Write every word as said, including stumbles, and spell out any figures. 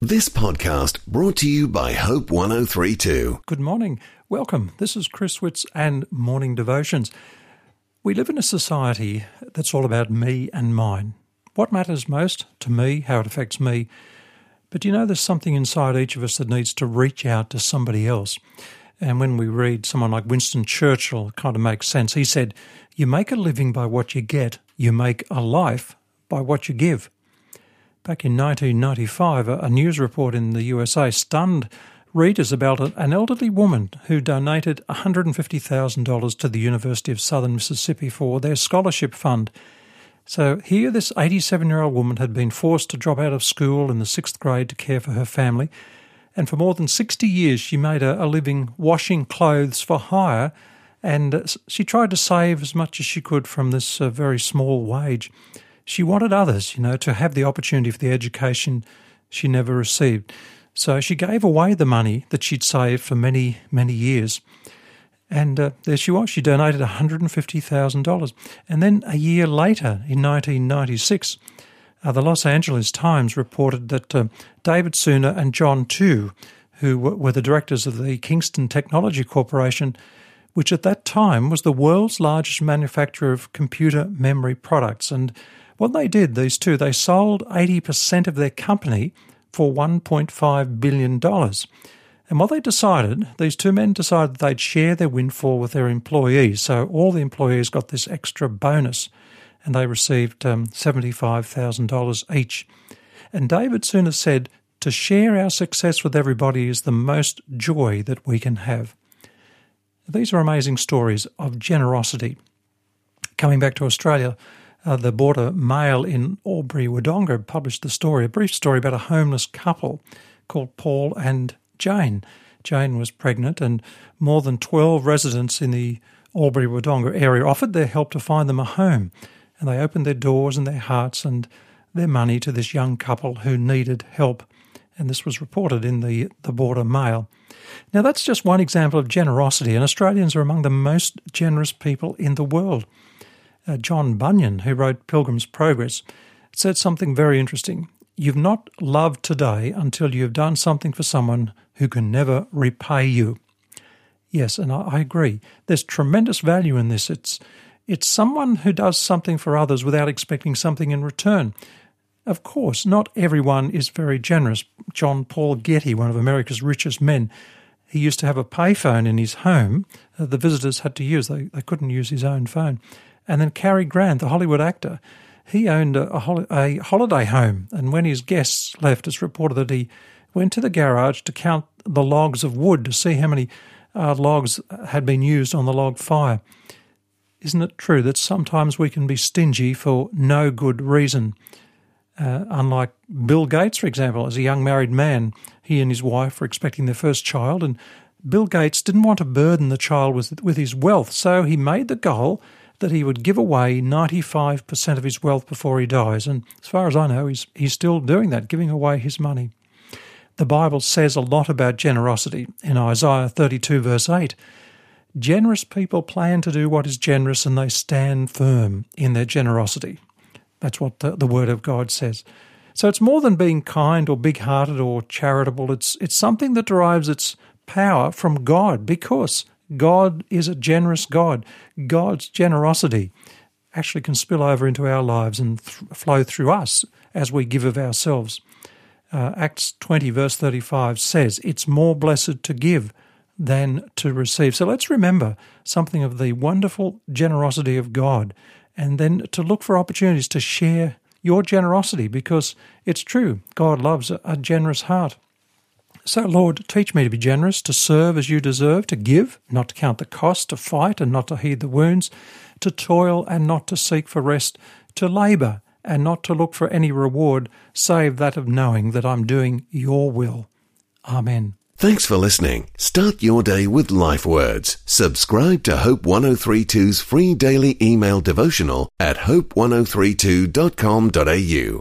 This podcast brought to you by Hope one oh three two. Good morning. Welcome. This is Chris Witts and Morning Devotions. We live in a society that's all about me and mine. What matters most to me, how it affects me. But you know, there's something inside each of us that needs to reach out to somebody else. And when we read someone like Winston Churchill, it kind of makes sense. He said, "You make a living by what you get. You make a life by what you give." Back in nineteen ninety-five, a news report in the U S A stunned readers about an elderly woman who donated one hundred fifty thousand dollars to the University of Southern Mississippi for their scholarship fund. So here this eighty-seven-year-old woman had been forced to drop out of school in the sixth grade to care for her family, and for more than sixty years she made a, a living washing clothes for hire, and she tried to save as much as she could from this uh, very small wage. She wanted others, you know, to have the opportunity for the education she never received. So she gave away the money that she'd saved for many, many years. And uh, there she was. She donated one hundred fifty thousand dollars. And then a year later, in nineteen ninety-six, uh, the Los Angeles Times reported that uh, David Sooner and John Tu, who w- were the directors of the Kingston Technology Corporation, which at that time was the world's largest manufacturer of computer memory products. And what they did, these two, they sold eighty percent of their company for one point five billion dollars. And what they decided, these two men decided they'd share their windfall with their employees. So all the employees got this extra bonus, and they received um, seventy-five thousand dollars each. And David Sooner said, "To share our success with everybody is the most joy that we can have." These are amazing stories of generosity. Coming back to Australia, Uh, the Border Mail in Albury-Wodonga published the story, a brief story about a homeless couple called Paul and Jane. Jane was pregnant, and more than twelve residents in the Albury-Wodonga area offered their help to find them a home, and they opened their doors and their hearts and their money to this young couple who needed help. And this was reported in the, the Border Mail. Now, that's just one example of generosity, and Australians are among the most generous people in the world. Uh, John Bunyan, who wrote Pilgrim's Progress, said something very interesting. "You've not loved today until you've done something for someone who can never repay you." Yes, and I, I agree. There's tremendous value in this. It's it's someone who does something for others without expecting something in return. Of course, not everyone is very generous. John Paul Getty, one of America's richest men, he used to have a payphone in his home uh, the visitors had to use. They, they couldn't use his own phone. And then Cary Grant, the Hollywood actor, he owned a, a, hol- a holiday home, and when his guests left, it's reported that he went to the garage to count the logs of wood to see how many uh, logs had been used on the log fire. Isn't it true that sometimes we can be stingy for no good reason? Uh, unlike Bill Gates, for example, as a young married man, he and his wife were expecting their first child, and Bill Gates didn't want to burden the child with, with his wealth, so he made the goal that he would give away ninety-five percent of his wealth before he dies. And as far as I know, he's, he's still doing that, giving away his money. The Bible says a lot about generosity. In Isaiah thirty-two, verse eight, "Generous people plan to do what is generous, and they stand firm in their generosity." That's what the, the Word of God says. So it's more than being kind or big-hearted or charitable. It's, it's something that derives its power from God, because God is a generous God. God's generosity actually can spill over into our lives and th- flow through us as we give of ourselves. Uh, Acts twenty, verse thirty-five says, "It's more blessed to give than to receive." So let's remember something of the wonderful generosity of God, and then to look for opportunities to share your generosity, because it's true, God loves a, a generous heart. So, Lord, teach me to be generous, to serve as you deserve, to give, not to count the cost, to fight and not to heed the wounds, to toil and not to seek for rest, to labour and not to look for any reward, save that of knowing that I'm doing your will. Amen. Thanks for listening. Start your day with Life Words. Subscribe to Hope one oh three two's free daily email devotional at hope one oh three two dot com dot a u.